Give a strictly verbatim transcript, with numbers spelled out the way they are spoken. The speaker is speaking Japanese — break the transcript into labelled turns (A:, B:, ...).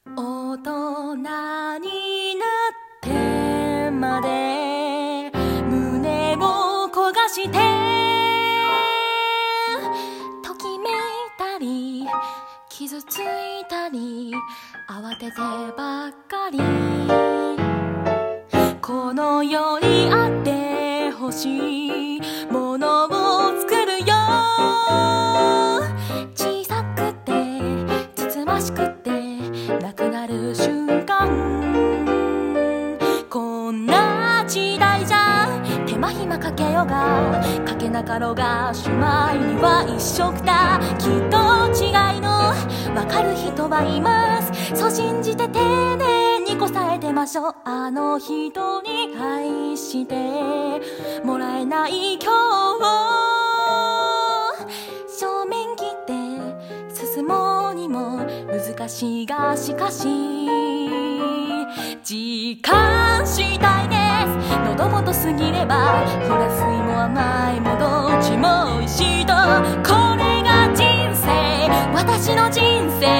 A: 大人になってまで胸を焦がしてときめいたり傷ついたり慌ててばっかりこの世にあってほしいものを作るよ小さくてつつましくてなくなる瞬間こんな時代じゃ手間暇かけようがかけなかろうがしまいには一色だきっと違いのわかる人はいますそう信じて丁寧にこさえてましょうあの人に愛してもらえない今日正面切って進もうにも難しいがしかし時間次第です喉元過ぎればほら酸いも甘いもどっちも美味しいとこれが人生私の人生